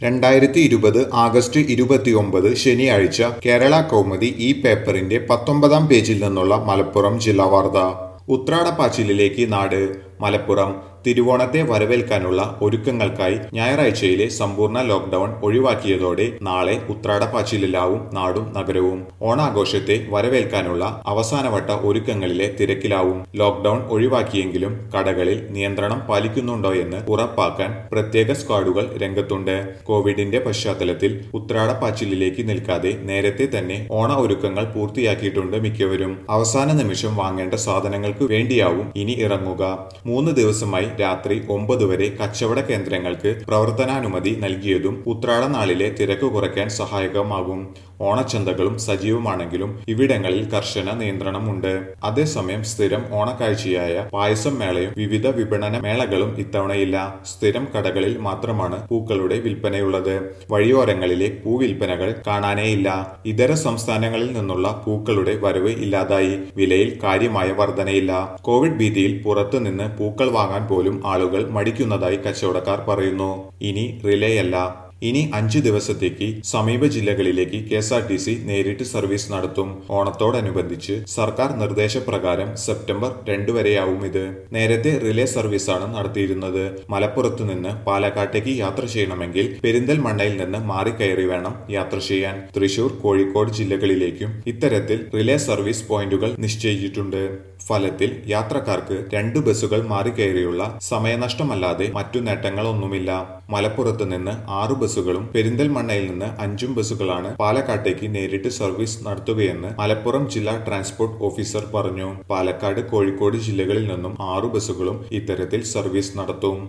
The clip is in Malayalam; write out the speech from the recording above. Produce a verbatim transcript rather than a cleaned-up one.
രണ്ടായിരത്തി ഇരുപത് ആഗസ്റ്റ് ഇരുപത്തിയൊമ്പത് ശനിയാഴ്ച കേരള കൗമുദി ഈ പേപ്പറിന്റെ പത്തൊമ്പതാം പേജിൽ നിന്നുള്ള മലപ്പുറം ജില്ലാ വാർത്ത. ഉത്രാടപ്പാച്ചിലിലേക്ക് നാട്. മലപ്പുറം തിരുവോണത്തെ വരവേൽക്കാനുള്ള ഒരുക്കങ്ങൾക്കായി ഞായറാഴ്ചയിലെ സമ്പൂർണ്ണ ലോക്ഡൌൺ ഒഴിവാക്കിയതോടെ നാളെ ഉത്രാടപ്പാച്ചിലിലാവും നാടും നഗരവും. ഓണാഘോഷത്തെ വരവേൽക്കാനുള്ള അവസാനവട്ട ഒരുക്കങ്ങളിലെ തിരക്കിലാവും. ലോക്ഡൌൺ ഒഴിവാക്കിയെങ്കിലും കടകളിൽ നിയന്ത്രണം പാലിക്കുന്നുണ്ടോയെന്ന് ഉറപ്പാക്കാൻ പ്രത്യേക സ്ക്വാഡുകൾ രംഗത്തുണ്ട്. കോവിഡിന്റെ പശ്ചാത്തലത്തിൽ ഉത്രാടപ്പാച്ചിലിലേക്ക് നിൽക്കാതെ നേരത്തെ തന്നെ ഓണ ഒരുക്കങ്ങൾ പൂർത്തിയാക്കിയിട്ടുണ്ട് മിക്കവരും. അവസാന നിമിഷം വാങ്ങേണ്ട സാധനങ്ങൾക്ക് വേണ്ടിയാവും ഇനി ഇറങ്ങുക. മൂന്ന് ദിവസമായി രാത്രി ഒമ്പത് വരെ കച്ചവട കേന്ദ്രങ്ങൾക്ക് പ്രവർത്തനാനുമതി നൽകിയതും ഉത്രാട നാളിലെ തിരക്ക് കുറയ്ക്കാൻ സഹായകമാകും. ഓണച്ചന്തകളും സജീവമാണെങ്കിലും ഇവിടങ്ങളിൽ കർശന നിയന്ത്രണമുണ്ട്. അതേസമയം സ്ഥിരം ഓണക്കാഴ്ചയായ പായസം മേളയും വിവിധ വിപണന മേളകളും ഇത്തവണയില്ല. സ്ഥിരം കടകളിൽ മാത്രമാണ് പൂക്കളുടെ വിൽപ്പനയുള്ളത്. വഴിയോരങ്ങളിലെ പൂവിൽപ്പനകൾ കാണാനേയില്ല. ഇതര സംസ്ഥാനങ്ങളിൽ നിന്നുള്ള പൂക്കളുടെ വരവ് ഇല്ലാതായി. വിലയിൽ കാര്യമായ വർധനയില്ല. കോവിഡ് ഭീതിയിൽ പുറത്തുനിന്ന് പൂക്കൾ വാങ്ങാൻ പോലും ആളുകൾ മടിക്കുന്നതായി കച്ചവടക്കാർ പറയുന്നു. ഇനി റിലേയല്ല. ഇനി അഞ്ചു ദിവസത്തേക്ക് സമീപ ജില്ലകളിലേക്ക് K S R T C നേരിട്ട് സർവീസ് നടത്തും. ഓണത്തോടനുബന്ധിച്ച് സർക്കാർ നിർദ്ദേശപ്രകാരം സെപ്റ്റംബർ രണ്ട് വരെയാവും ഇത്. നേരത്തെ റിലേ സർവീസാണ് നടത്തിയിരുന്നത്. മലപ്പുറത്ത് നിന്ന് പാലക്കാട്ടേക്ക് യാത്ര ചെയ്യണമെങ്കിൽ പെരിന്തൽമണ്ണയിൽ നിന്ന് മാറിക്കയറി വേണം യാത്ര ചെയ്യാൻ. തൃശൂർ, കോഴിക്കോട് ജില്ലകളിലേക്കും ഇത്തരത്തിൽ റിലേ സർവീസ് പോയിന്റുകൾ നിശ്ചയിച്ചിട്ടുണ്ട്. ഫലത്തിൽ യാത്രക്കാർക്ക് രണ്ട് ബസ്സുകൾ മാറിക്കയറിയുള്ള സമയനഷ്ടമല്ലാതെ മറ്റു നേട്ടങ്ങളൊന്നുമില്ല. മലപ്പുറത്ത് നിന്ന് ആറു ബസ്സുകളും പെരിന്തൽമണ്ണയിൽ നിന്ന് അഞ്ചും ബസ്സുകളാണ് പാലക്കാട്ടേക്ക് നേരിട്ട് സർവീസ് നടത്തുകയെന്ന് മലപ്പുറം ജില്ലാ ട്രാൻസ്പോർട്ട് ഓഫീസർ പറഞ്ഞു. പാലക്കാട്, കോഴിക്കോട് ജില്ലകളിൽ നിന്നും ആറു ബസ്സുകളും ഇത്തരത്തിൽ സർവീസ് നടത്തും.